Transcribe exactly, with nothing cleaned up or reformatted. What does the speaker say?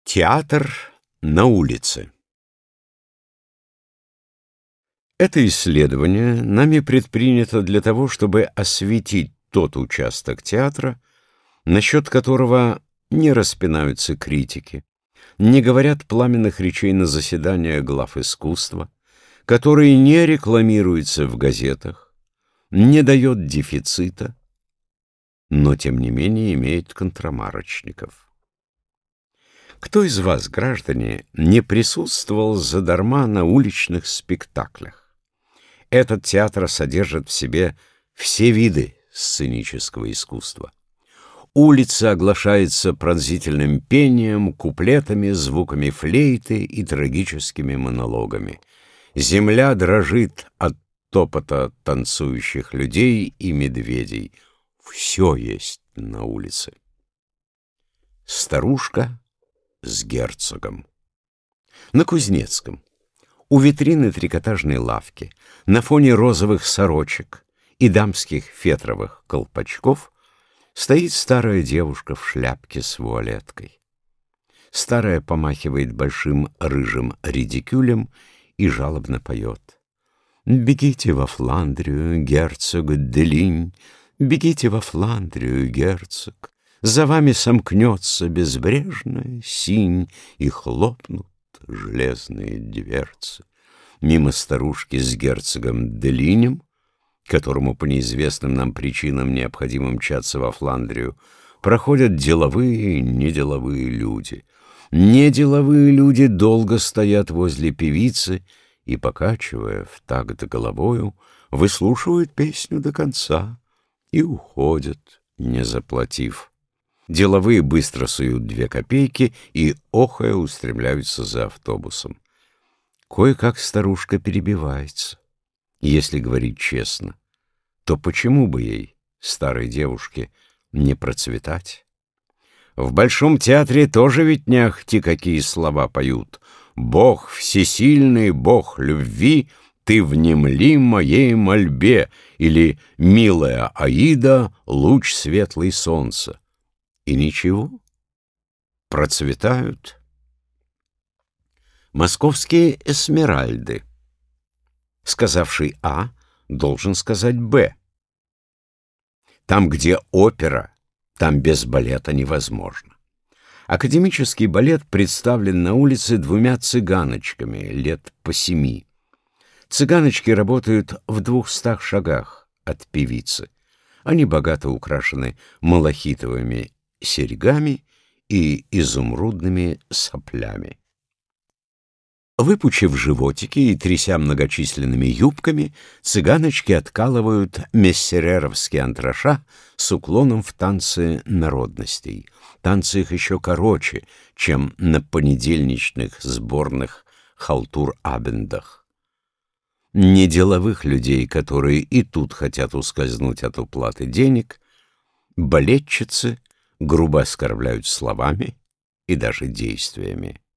Театр на улице. Это исследование нами предпринято для того, чтобы осветить тот участок театра, насчет которого не распинаются критики, не говорят пламенных речей на заседаниях глав искусства, который не рекламируется в газетах, не дает дефицита, но тем не менее имеет контрамарочников. Кто из вас, граждане, не присутствовал задарма на уличных спектаклях? Этот театр содержит в себе все виды сценического искусства. Улица оглашается пронзительным пением, куплетами, звуками флейты и трагическими монологами. Земля дрожит от топота танцующих людей и медведей. Все есть на улице. Старушка с герцогом. На Кузнецком, у витрины трикотажной лавки, на фоне розовых сорочек и дамских фетровых колпачков стоит старая девушка в шляпке с вуалеткой. Старая помахивает большим рыжим редикюлем и жалобно поет. «Бегите во Фландрию, герцог Делинь, бегите во Фландрию, герцог. За вами сомкнется безбрежная синь, и хлопнут железные дверцы». Мимо старушки с герцогом Делинем, которому по неизвестным нам причинам необходимо мчаться во Фландрию, проходят деловые и неделовые люди. Неделовые люди долго стоят возле певицы и, покачивая в такт головою, выслушивают песню до конца и уходят, не заплатив. Деловые быстро суют две копейки и, охая, устремляются за автобусом. Кое-как старушка перебивается. Если говорить честно, то почему бы ей, старой девушке, не процветать? В Большом театре тоже ведь не ахти какие слова поют. «Бог всесильный, Бог любви, ты внемли моей мольбе» или «Милая Аида, луч светлый солнца». И ничего, процветают. Московские эсмеральды. Сказавший А должен сказать Б. Там, где опера, там без балета невозможно. Академический балет представлен на улице двумя цыганочками лет по семи. Цыганочки работают в двухстах шагах от певицы. Они богато украшены малахитовыми серьгами и изумрудными соплями. Выпучив животики и тряся многочисленными юбками, цыганочки откалывают мессереровские антраша с уклоном в танцы народностей. Танцы их еще короче, чем на понедельничных сборных халтур-абендах. Неделовых людей, которые и тут хотят ускользнуть от уплаты денег, балетчицы грубо оскорбляют словами и даже действиями.